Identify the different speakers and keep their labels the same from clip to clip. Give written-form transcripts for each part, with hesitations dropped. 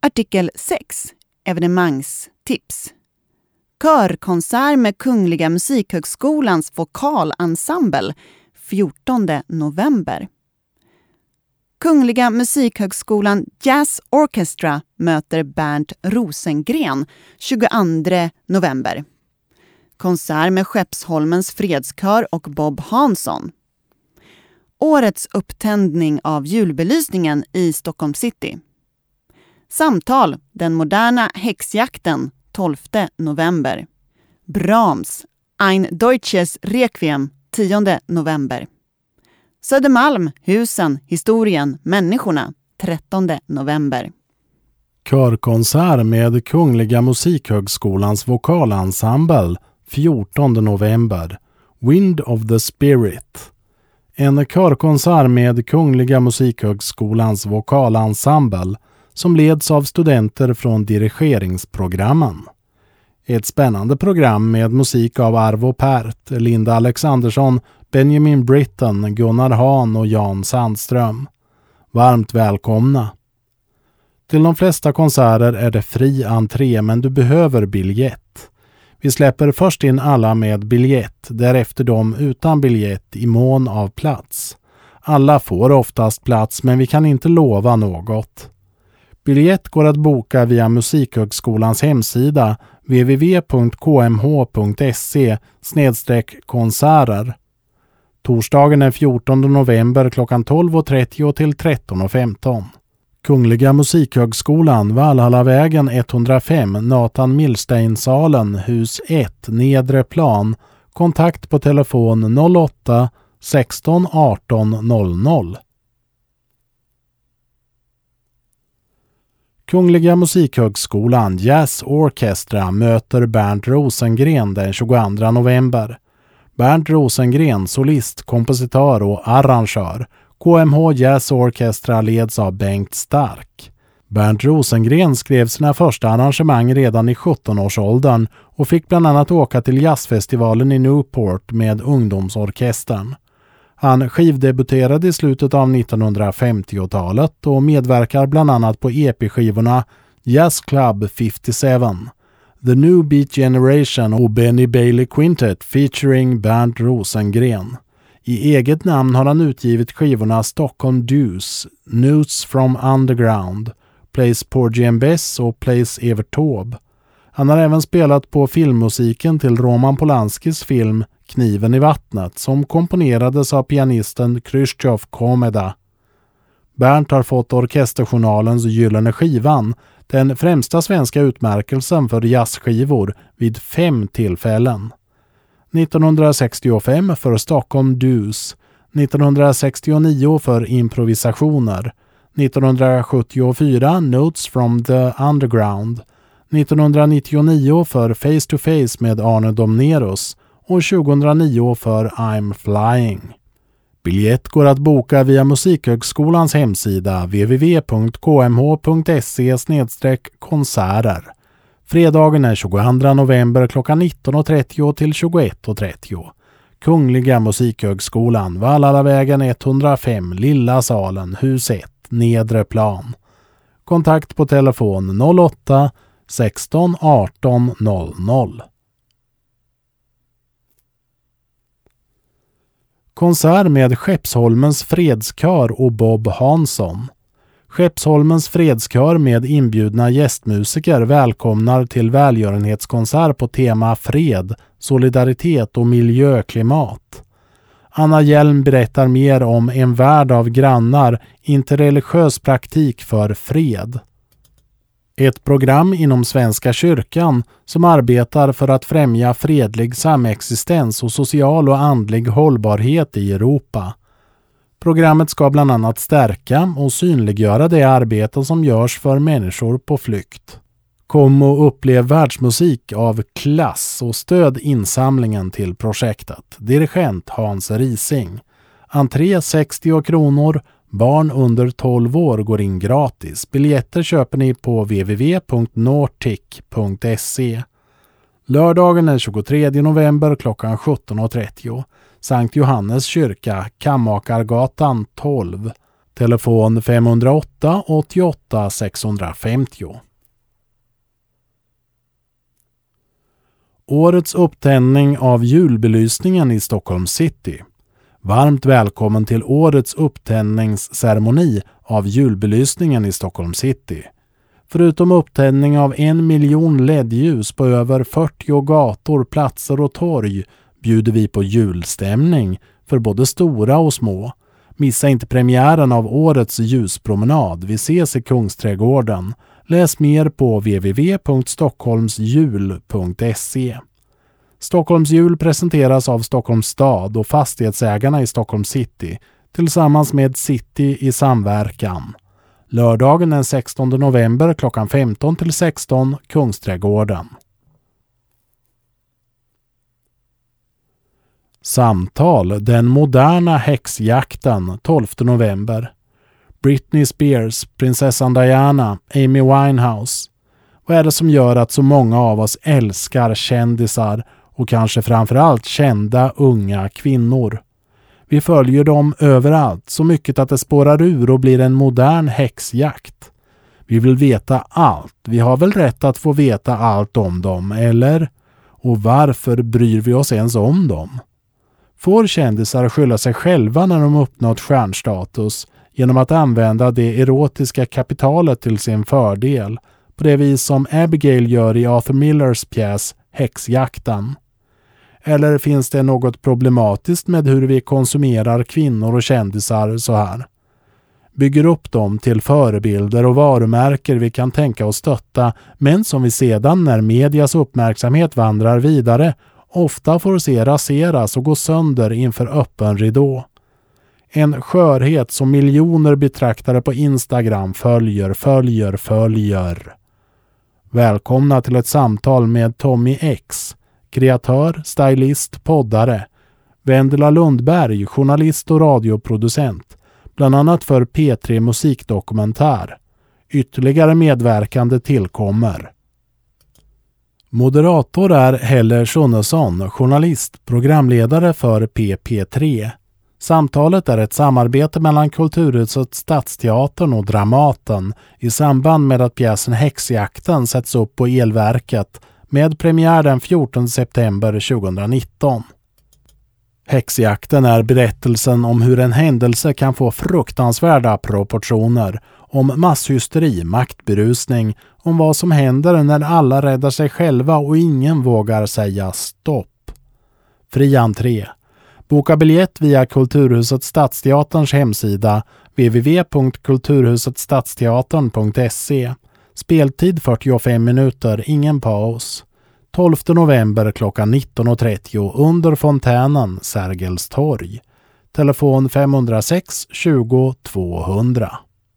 Speaker 1: Artikel 6. Evenemangstips. Körkonsert med Kungliga Musikhögskolans vokalensemble 14 november. Kungliga Musikhögskolan Jazz Orchestra möter Bernt Rosengren 22 november. Konsert med Skeppsholmens fredskör och Bob Hansson. Årets upptändning av julbelysningen i Stockholm city. Samtal, den moderna häxjakten 12 november. Brahms, Ein Deutsches Requiem 10 november. Södermalm, husen, historien, människorna 13 november.
Speaker 2: Körkonsert med Kungliga Musikhögskolans vokalensemble 14 november. Wind of the Spirit. En körkonsert med Kungliga Musikhögskolans vokalensemble som leds av studenter från dirigeringsprogrammen. Ett spännande program med musik av Arvo Pärt, Linda Alexandersson, Benjamin Britten, Gunnar Hahn och Jan Sandström. Varmt välkomna! Till de flesta konserter är det fri entré, men du behöver biljett. Vi släpper först in alla med biljett, därefter de utan biljett i mån av plats. Alla får oftast plats, men vi kan inte lova något. Biljett går att boka via Musikhögskolans hemsida www.kmh.se/konserter. Torsdagen är 14 november klockan 12.30 till 13.15. Kungliga Musikhögskolan, Valhallavägen 105, Nathan Milstein-salen, hus 1, nedre plan. Kontakt på telefon 08 16 18 00. Kungliga Musikhögskolan Jazz Orchestra möter Bernt Rosengren den 22 november. Bernt Rosengren, solist, kompositör och arrangör. KMH Jazz Orchestra leds av Bengt Stark. Bernt Rosengren skrev sina första arrangemang redan i 17-årsåldern och fick bland annat åka till jazzfestivalen i Newport med ungdomsorkestern. Han skivdebuterade i slutet av 1950-talet och medverkar bland annat på EP-skivorna Jazz Club 57, The New Beat Generation och Benny Bailey Quintet featuring Bernt Rosengren. I eget namn har han utgivit skivorna Stockholm Deuce, Notes from Underground, Plays Porgy and Bess och Plays Evert Taube. Han har även spelat på filmmusiken till Roman Polanskis film Kniven i vattnet som komponerades av pianisten Krzysztof Komeda. Bernt har fått Orkesterjournalens Gyllene skivan, den främsta svenska utmärkelsen för jazzskivor, vid 5 tillfällen. 1965 för Stockholm Deuce, 1969 för Improvisationer, 1974 Notes from the Underground, 1999 för Face to Face med Arne Domnerus och 2009 för I'm Flying. Biljett går att boka via Musikhögskolans hemsida www.kmh.se/konserter. Fredagen är 22 november klockan 19.30 till 21.30. Kungliga Musikhögskolan, Valhallavägen 105, Lilla salen, hus 1, nedre plan. Kontakt på telefon 08 16 18 00. Konsert med Skeppsholmens fredskör och Bob Hansson. Skeppsholmens fredskör med inbjudna gästmusiker välkomnar till välgörenhetskonsert på tema fred, solidaritet och miljöklimat. Anna Hjelm berättar mer om En värld av grannar, interreligiös praktik för fred. Ett program inom Svenska kyrkan som arbetar för att främja fredlig samexistens och social och andlig hållbarhet i Europa. Programmet ska bland annat stärka och synliggöra det arbete som görs för människor på flykt. Kom och upplev världsmusik av klass och stöd insamlingen till projektet. Dirigent Hans Rising. Entré 60 kronor. Barn under 12 år går in gratis. Biljetter köper ni på www.nortic.se. Lördagen är 23 november klockan 17.30. Sankt Johannes kyrka, Kammakargatan 12. Telefon 508 88 650. Årets upptändning av julbelysningen i Stockholm city. Varmt välkommen till årets upptändningsceremoni av julbelysningen i Stockholm city. Förutom upptändning av 1 miljon LED-ljus på över 40 gator, platser och torg bjuder vi på julstämning för både stora och små. Missa inte premiären av årets ljuspromenad. Vi ses i Kungsträdgården. Läs mer på www.stockholmsjul.se. Stockholms jul presenteras av Stockholms stad och fastighetsägarna i Stockholm city tillsammans med City i samverkan. Lördagen den 16 november klockan 15 till 16 Kungsträdgården. Samtal, den moderna häxjakten 12 november. Britney Spears, prinsessan Diana, Amy Winehouse. Vad är det som gör att så många av oss älskar kändisar och kanske framförallt kända unga kvinnor? Vi följer dem överallt, så mycket att det spårar ur och blir en modern häxjakt. Vi vill veta allt. Vi har väl rätt att få veta allt om dem, eller? Och varför bryr vi oss ens om dem? Får kändisar skylla sig själva när de uppnått stjärnstatus genom att använda det erotiska kapitalet till sin fördel, på det vis som Abigail gör i Arthur Millers pjäs Häxjakten? Eller finns det något problematiskt med hur vi konsumerar kvinnor och kändisar så här? Bygger upp dem till förebilder och varumärken vi kan tänka oss stötta, men som vi sedan när medias uppmärksamhet vandrar vidare ofta får se raseras och gå sönder inför öppen ridå. En skörhet som miljoner betraktare på Instagram följer. Välkomna till ett samtal med Tommy X, kreatör, stylist, poddare. Vendela Lundberg, journalist och radioproducent, bland annat för P3 Musikdokumentär. Ytterligare medverkande tillkommer. Moderator är Helle Schunnesson, journalist, programledare för PP3. Samtalet är ett samarbete mellan Kulturhuset Stadsteatern och Dramaten i samband med att pjäsen Häxjakten sätts upp på Elverket med premiär den 14 september 2019. Häxjakten är berättelsen om hur en händelse kan få fruktansvärda proportioner, om masshysteri, maktberusning, om vad som händer när alla räddar sig själva och ingen vågar säga stopp. Fri entré. Boka biljett via Kulturhuset Stadsteaterns hemsida www.kulturhusetstadsteatern.se. Speltid 45 minuter, ingen paus. 12 november klockan 19.30 under fontänen Sergels torg. Telefon 506 20 200.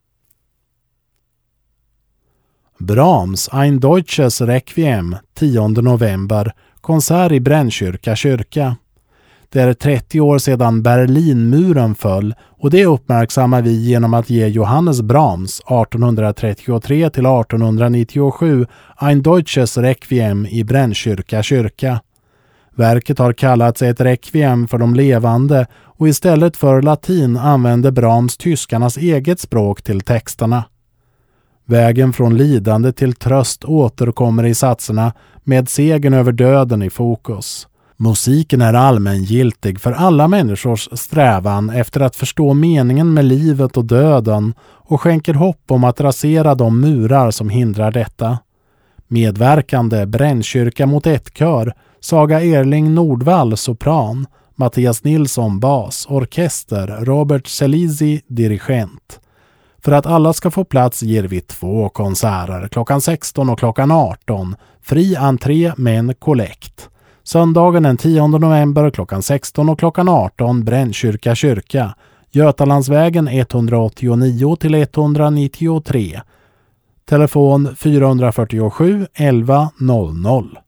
Speaker 2: Brahms Ein Deutsches Requiem 10 november. Konsert i Brännkyrka kyrka. Det är 30 år sedan Berlinmuren föll och det uppmärksammar vi genom att ge Johannes Brahms 1833 till 1897 Ein Deutsches Requiem i Brännkyrka kyrka. Verket har kallats ett requiem för de levande och istället för latin använde Brahms tyskarnas eget språk till texterna. Vägen från lidande till tröst återkommer i satserna med segern över döden i fokus. Musiken är allmängiltig för alla människors strävan efter att förstå meningen med livet och döden och skänker hopp om att rasera de murar som hindrar detta. Medverkande Brännkyrka mot ett kör, Saga Erling Nordvall sopran, Mattias Nilsson bas, orkester, Robert Selisi dirigent. För att alla ska få plats ger vi 2 konserter klockan 16 och klockan 18, fri entré men kollekt. Söndagen den 10 november klockan 16 och klockan 18 Brännkyrka kyrka, Götalandsvägen 189 till 193. Telefon 447 11 00.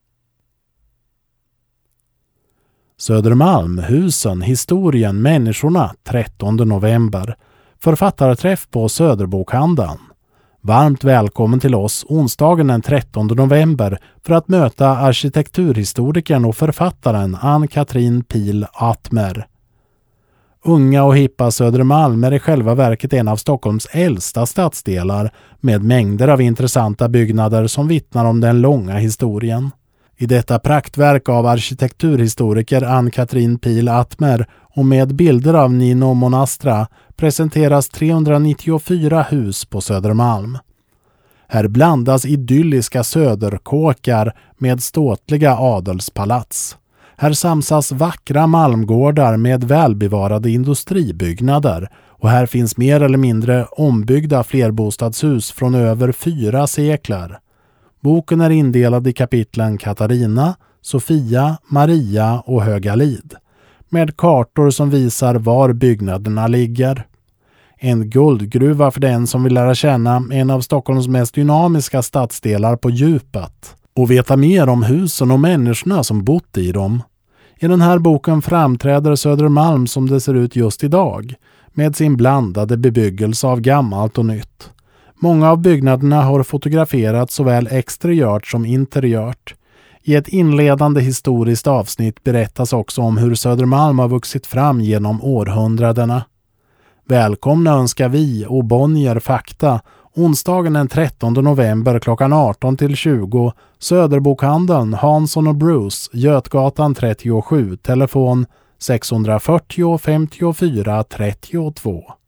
Speaker 2: Södermalm, husen, historien, människorna 13 november. Författarträff på Söderbokhandeln. Varmt välkommen till oss onsdagen den 13 november för att möta arkitekturhistorikern och författaren Ann-Katrin Pil Atmer. Unga och hippa Södermalm är i själva verket en av Stockholms äldsta stadsdelar med mängder av intressanta byggnader som vittnar om den långa historien. I detta praktverk av arkitekturhistoriker Ann-Katrin Pihl-Atmer och med bilder av Nino Monastra presenteras 394 hus på Södermalm. Här blandas idylliska söderkåkar med ståtliga adelspalats. Här samsas vackra malmgårdar med välbevarade industribyggnader och här finns mer eller mindre ombyggda flerbostadshus från över 4 sekler. Boken är indelad i kapitlen Katarina, Sofia, Maria och Högalid, med kartor som visar var byggnaderna ligger. En guldgruva för den som vill lära känna en av Stockholms mest dynamiska stadsdelar på djupet och veta mer om husen och människorna som bott i dem. I den här boken framträder Södermalm som det ser ut just idag, med sin blandade bebyggelse av gammalt och nytt. Många av byggnaderna har fotograferats såväl exteriört som interiört. I ett inledande historiskt avsnitt berättas också om hur Södermalm har vuxit fram genom århundradena. Välkomna önskar vi och Bonnier Fakta onsdagen den 13 november klockan 18-20, Söderbokhandeln Hansson och Bruce, Götgatan 37, telefon 640 54 32.